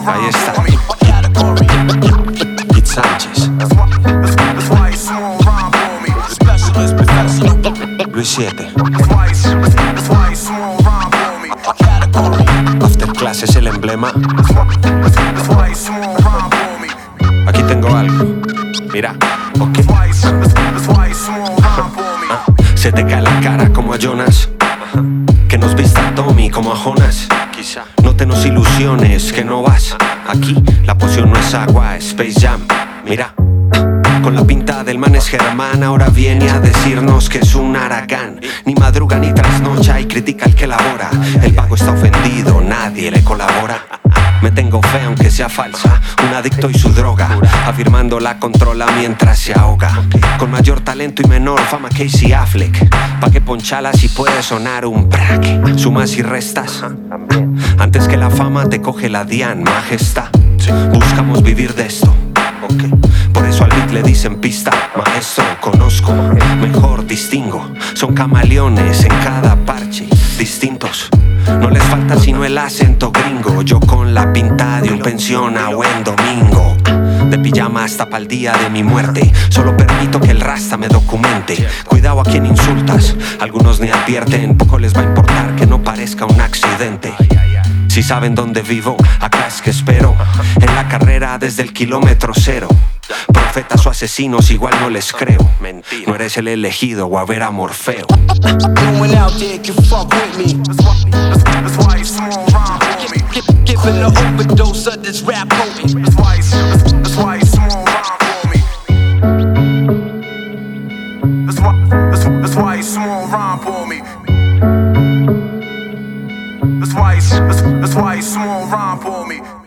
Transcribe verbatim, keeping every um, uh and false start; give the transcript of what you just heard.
Ahí está. Kid Sánchez. Luis siete. After Class es el emblema. Aquí tengo algo. Mira, ok. Ah, se te cae la cara como a Jonas. Que nos vista Tommy como a Jonas. Quizá no te nos ilusiones que no vas. Aquí la poción no es agua, es Space Jam. Mira, con la pinta del man es Germán. Ahora viene a decirnos que es un Aragán. Ni madruga ni trasnocha y critica al que labora. El vago está ofendido, nadie le colabora. Me tengo fe aunque sea falsa. Un adicto y su droga, afirmando la controla mientras se ahoga. Con mayor talento y menor fama que Casey Affleck. Pa' que ponchala si puede sonar un braque. Sumas y restas. Antes que la fama te coge la Dian Majestad. Buscamos vivir de esto. Okay. Por eso al beat le dicen pista. Maestro, conozco, mejor distingo. Son camaleones en cada parche, distintos. No les falta sino el acento gringo. Yo con la pinta de un pensión a buen domingo. De pijama hasta pa'l día de mi muerte. Solo permito que el rasta me documente. Cuidado a quien insultas, algunos ni advierten. Poco les va a importar que no parezca un accidente. Si saben dónde vivo, acá es que espero. En la carrera desde el kilómetro cero. Profetas o asesinos igual no les creo. No eres el elegido o a ver a Morfeo. Giving an overdose of this rap potent. That's why it's that's why it's small rhyme for me. That's why that's that's why it's small rhyme for me. That's why it's that's, that's why it's small rhyme for me.